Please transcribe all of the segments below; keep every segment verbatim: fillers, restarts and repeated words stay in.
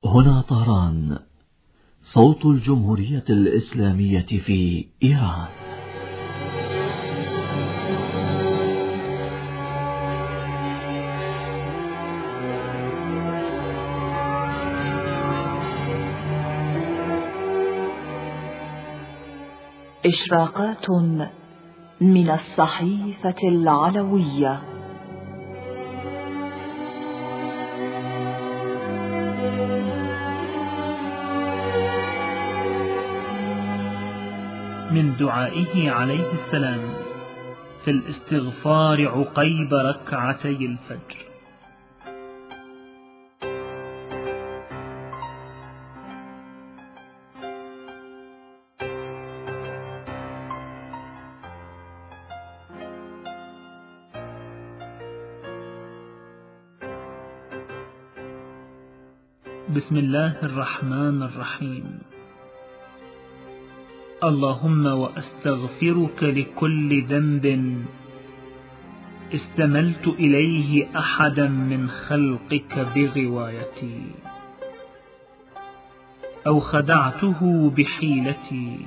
هنا طهران، صوت الجمهورية الإسلامية في إيران. إشراقات من الصحيفة العلوية. من دعائه عليه السلام في الاستغفار عقيب ركعتي الفجر. بسم الله الرحمن الرحيم. اللهم وأستغفرك لكل ذنب استملت إليه أحدا من خلقك بغوايتي، أو خدعته بحيلتي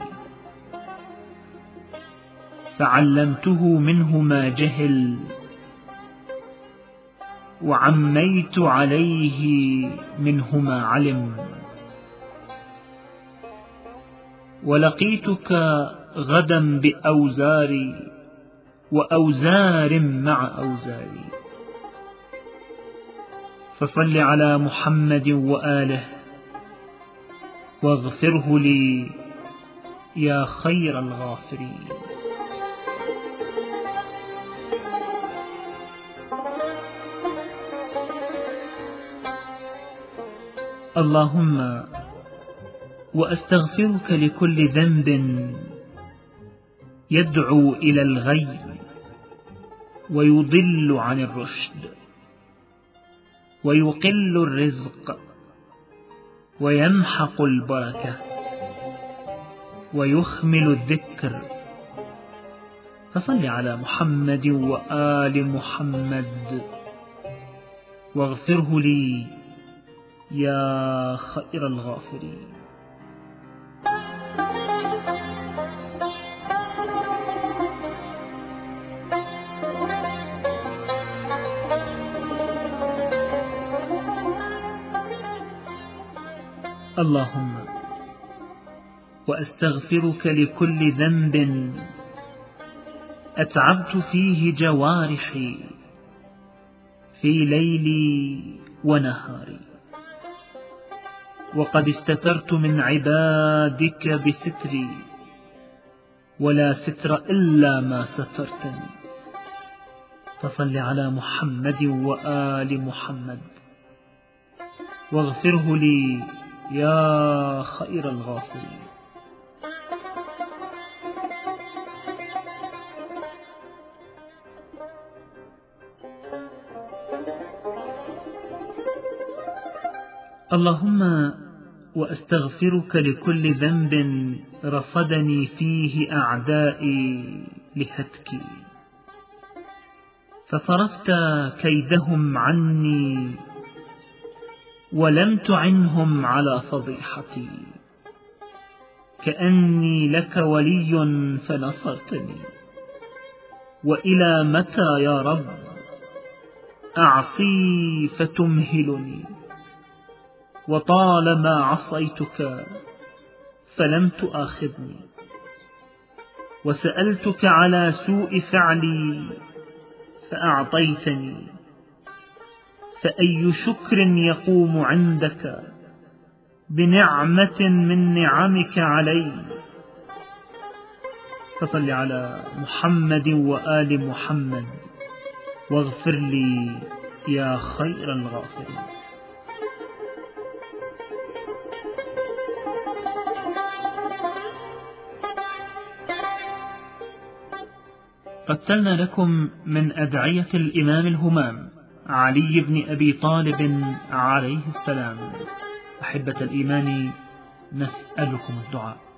فعلمته منه ما جهل، وعميت عليه منه ما علم، ولقيتك غدا بأوزاري وأوزار مع أوزاري. فصل على محمد وآله واغفره لي يا خير الغافرين. اللهم وأستغفرك لكل ذنب يدعو إلى الغي ويضل عن الرشد، ويقل الرزق ويمحق البركة ويخمل الذكر. فصل على محمد وآل محمد واغفره لي يا خير الغافرين. اللهم وأستغفرك لكل ذنب أتعبت فيه جوارحي في ليلي ونهاري، وقد استترت من عبادك بستري، ولا ستر إلا ما سترتني. فصل على محمد وآل محمد واغفره لي يا خير الغافرين. اللهم وأستغفرك لكل ذنب رصدني فيه أعدائي لهتكي، فصرفت كيدهم عني ولم تعنهم على فضيحتي، كأني لك ولي فنصرتني. وإلى متى يا رب أعصي فتمهلني، وطالما عصيتك فلم تؤاخذني، وسألتك على سوء فعلي فأعطيتني، فأي شكر يقوم عندك بنعمة من نعمك علي. فصل على محمد وآل محمد واغفر لي يا خير الغافرين. قتلنا لكم من أدعية الإمام الهمام علي بن أبي طالب عليه السلام. أحبة الإيمان، نسألكم الدعاء.